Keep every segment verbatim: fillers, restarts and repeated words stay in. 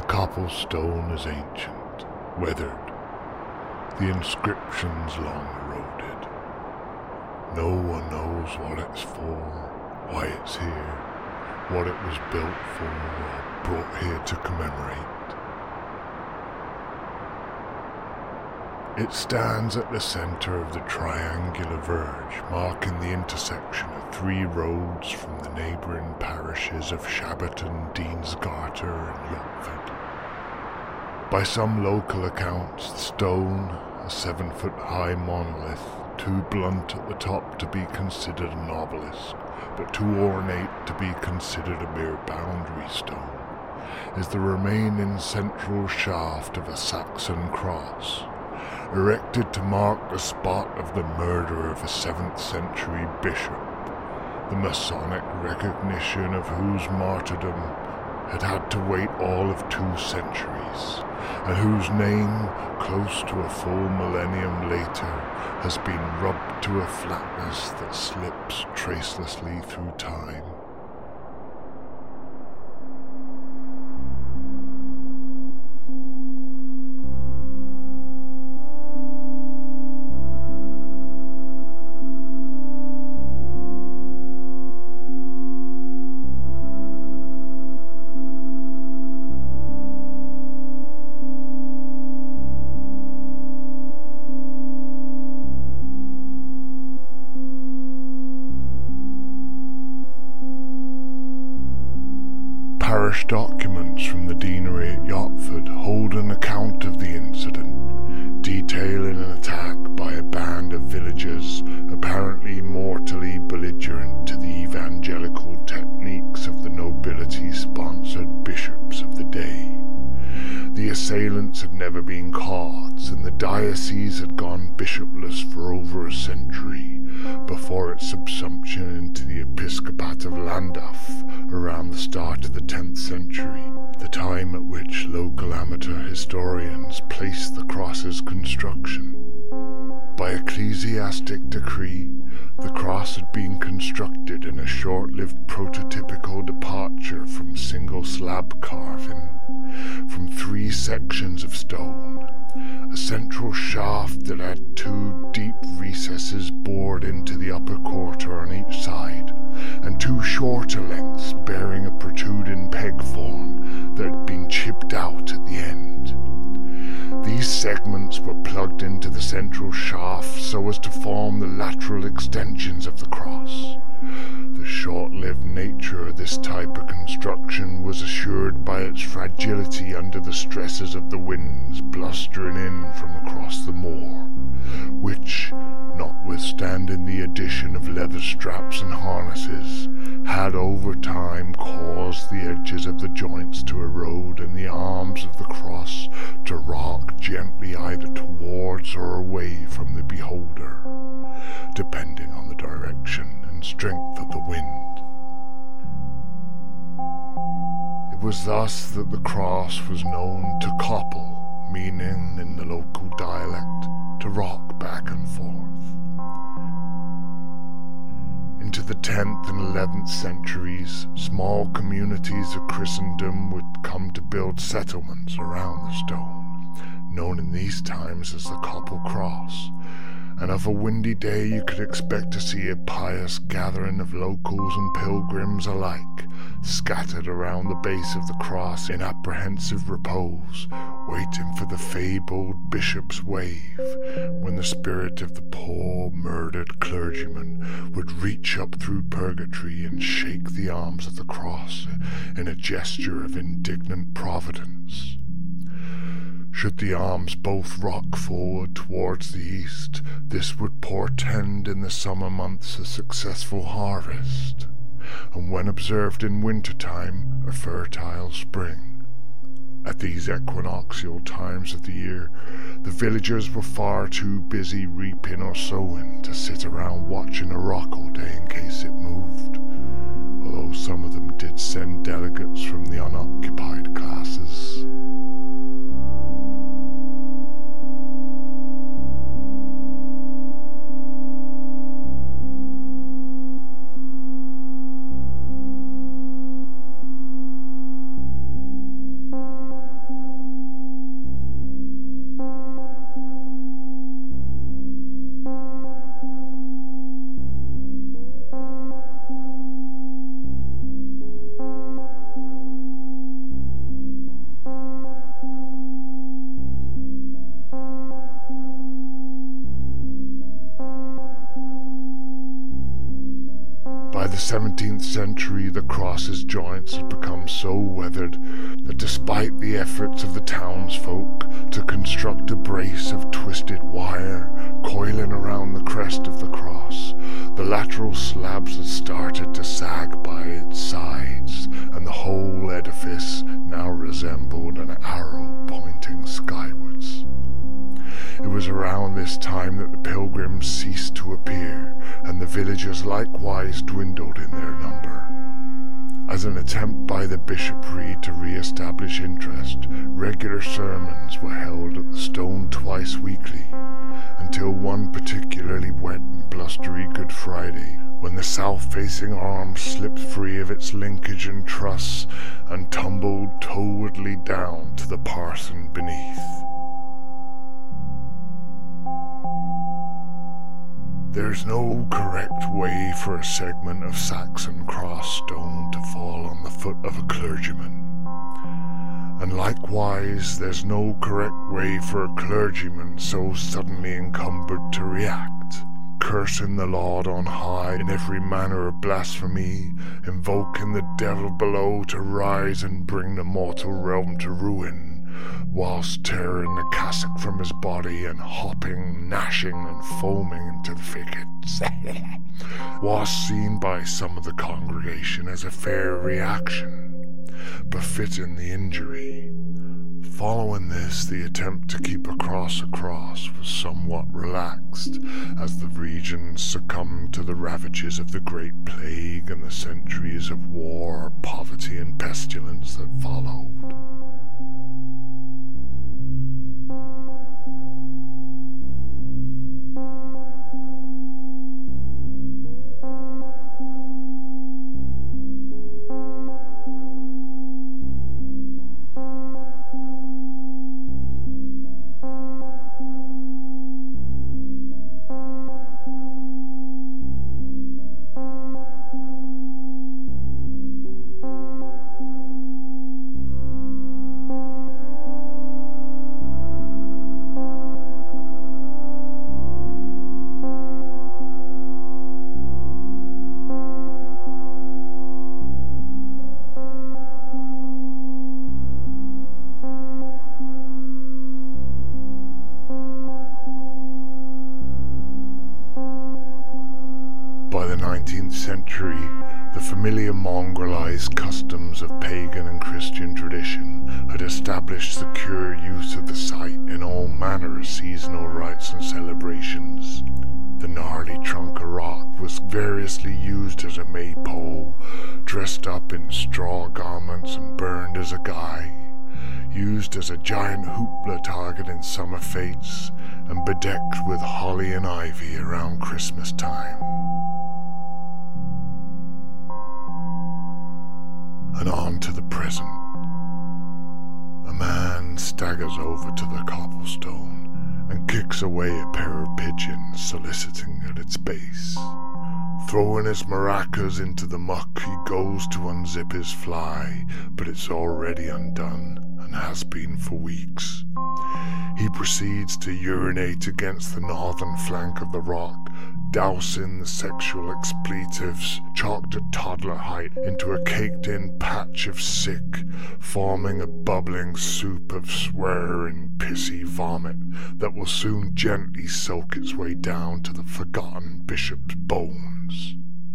cobblestone is ancient, weathered, the inscriptions long eroded. No one knows what it's for, why it's here, what it was built for or brought here to commemorate. It stands at the centre of the triangular verge, marking the intersection of three roads from the neighbouring parishes of Shabberton, Deansgarter and Yotford. By some local accounts, the stone, a seven-foot-high monolith, too blunt at the top to be considered an obelisk, but too ornate to be considered a mere boundary stone, is the remaining central shaft of a Saxon cross, erected to mark the spot of the murder of a seventh century bishop, the Masonic recognition of whose martyrdom had had to wait all of two centuries, and whose name, close to a full millennium later, has been rubbed to a flatness that slips tracelessly through time. Parish documents from the deanery at Yotford hold an account of the incident, detailing an attack by a band of villagers apparently mortally belligerent to the evangelical techniques of the nobility-sponsored bishops of the day. The assailants had never been caught, and the diocese had gone bishopless for over a century before its subsumption into the episcopate of Llandaff around the start of the tenth century, the time at which local amateur historians place the cross's construction. By ecclesiastic decree, the cross had been constructed in a short-lived prototypical departure from single slab carving, from three sections of stone, a central shaft that had two deep recesses bored into the upper quarter on each side, and two shorter lengths bearing a protruding peg form that had been chipped out at the end. These segments were plugged into the central shaft so as to form the lateral extensions of the cross. The short-lived nature of this type of construction was assured by its fragility under the stresses of the winds blustering in from across the moor, which, notwithstanding the addition of leather straps and harnesses, had over time caused the edges of the joints to erode and the arms of the cross to rock gently either towards or away from the beholder, depending on the direction and strength of the wind. It was thus that the cross was known to copple, meaning in the local dialect to rock back and forth. Into the tenth and eleventh centuries, small communities of Christendom would come to build settlements around the stone, known in these times as the Copple Cross, and of a windy day you could expect to see a pious gathering of locals and pilgrims alike, scattered around the base of the cross in apprehensive repose, waiting for the fabled bishop's wave, when the spirit of the poor murdered clergyman would reach up through purgatory and shake the arms of the cross in a gesture of indignant providence. Should the arms both rock forward towards the east, this would portend in the summer months a successful harvest, and when observed in winter-time, a fertile spring. At these equinoctial times of the year, the villagers were far too busy reaping or sowing to sit around watching a rock all day in case it moved, although some of them did send delegates from the unoccupied classes. By the seventeenth century, the cross's joints had become so weathered that despite the efforts of the townsfolk to construct a brace of twisted wire coiling around the crest of the cross, the lateral slabs had started to sag by its sides, and the whole edifice now resembled an arrow pointing skywards. It was around this time that the pilgrims ceased to appear, and the villagers likewise dwindled in their number. As an attempt by the bishopry to re-establish interest, regular sermons were held at the stone twice weekly, until one particularly wet and blustery Good Friday, when the south-facing arm slipped free of its linkage and truss and tumbled towardly down to the parson beneath. There's no correct way for a segment of Saxon cross stone to fall on the foot of a clergyman. And likewise, there's no correct way for a clergyman so suddenly encumbered to react, cursing the Lord on high in every manner of blasphemy, invoking the devil below to rise and bring the mortal realm to ruin, whilst tearing the cassock from his body and hopping, gnashing and foaming into the thickets, was seen by some of the congregation as a fair reaction, befitting the injury. Following this, the attempt to keep a cross across was somewhat relaxed, as the region succumbed to the ravages of the Great Plague and the centuries of war, poverty and pestilence that followed. By the nineteenth century, the familiar mongrelized customs of pagan and Christian tradition had established secure use of the site in all manner of seasonal rites and celebrations. The gnarly trunk of rock was variously used as a maypole, dressed up in straw garments and burned as a guy, used as a giant hoopla targeting summer fetes, and bedecked with holly and ivy around Christmas time. And on to the present. A man staggers over to the cobblestone and kicks away a pair of pigeons soliciting at its base. Throwing his maracas into the muck, he goes to unzip his fly, but it's already undone and has been for weeks. He proceeds to urinate against the northern flank of the rock, dousing the sexual expletives, chalked at toddler height, into a caked-in patch of sick, forming a bubbling soup of swearing, pissy vomit that will soon gently soak its way down to the forgotten bishop's bones.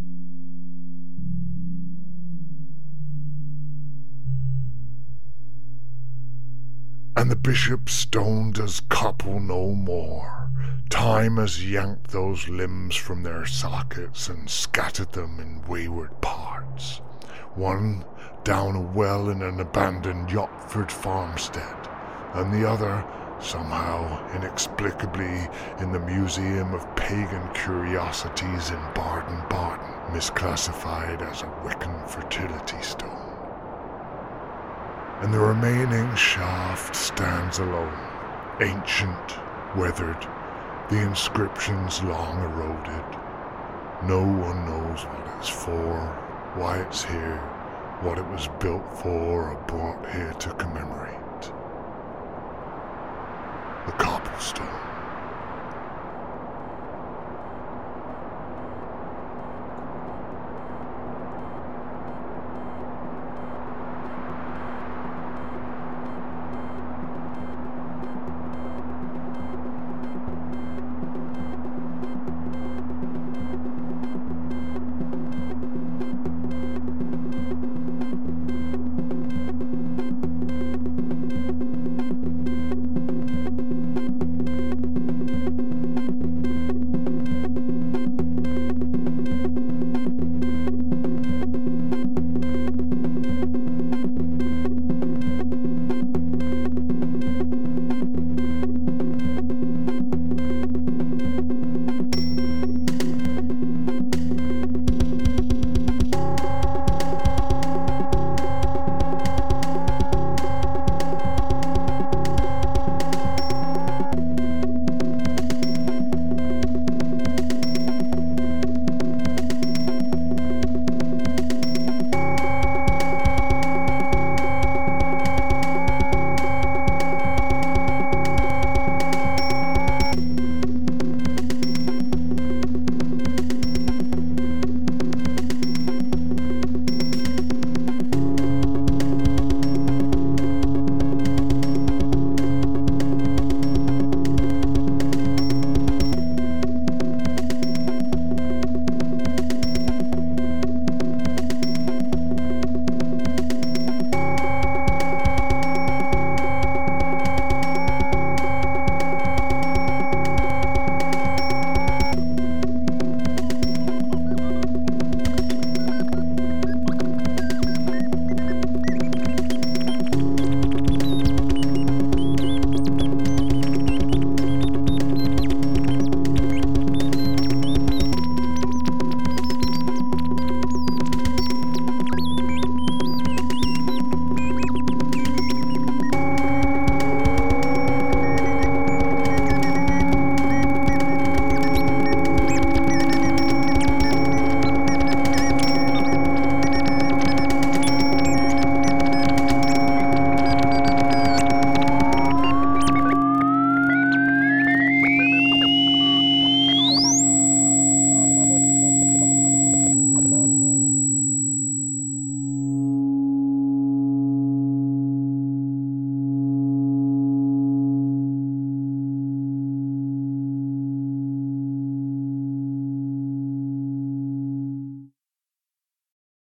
And the bishop's stone does couple no more. Time has yanked those limbs from their sockets and scattered them in wayward parts. One down a well in an abandoned Yotford farmstead, and the other, somehow, inexplicably, in the Museum of Pagan Curiosities in Baden-Baden, misclassified as a Wiccan fertility stone. And the remaining shaft stands alone, ancient, weathered, the inscriptions long eroded. No one knows what it's for, why it's here, what it was built for or brought here to commemorate. The cobblestone.